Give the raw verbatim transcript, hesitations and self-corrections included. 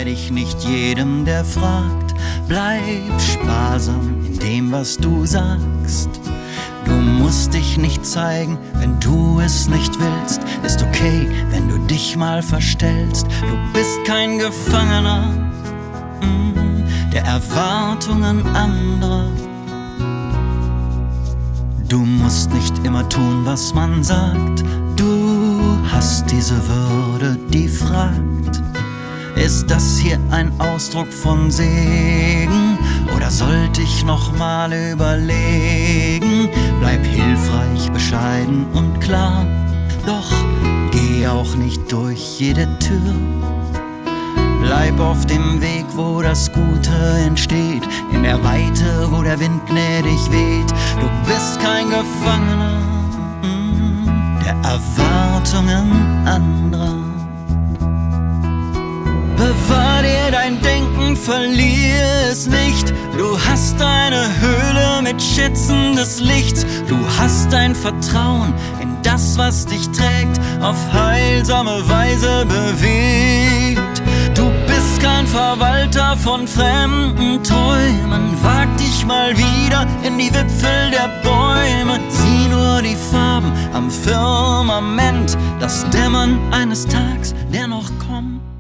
Verzeih dich nicht jedem, der fragt. Bleib sparsam in dem, was du sagst. Du musst dich nicht zeigen, wenn du es nicht willst. Ist okay, wenn du dich mal verstellst. Du bist kein Gefangener mm, der Erwartungen anderer. Du musst nicht immer tun, was man sagt. Du hast diese Würde, die fragt: Ist das hier ein Ausdruck von Segen? Oder sollte ich noch mal überlegen? Bleib hilfreich, bescheiden und klar. Doch geh auch nicht durch jede Tür. Bleib auf dem Weg, wo das Gute entsteht. In der Weite, wo der Wind gnädig weht. Du bist kein Gefangener mm, der Erwartungen anderer. Bewahr dir dein Denken, verlier es nicht. Du hast eine Höhle mit Schätzen des Lichts. Du hast dein Vertrauen in das, was dich trägt, auf heilsame Weise bewegt. Du bist kein Verwalter von fremden Träumen. Wag dich mal wieder in die Wipfel der Bäume. Sieh nur die Farben am Firmament, das Dämmern eines Tags, der noch kommt.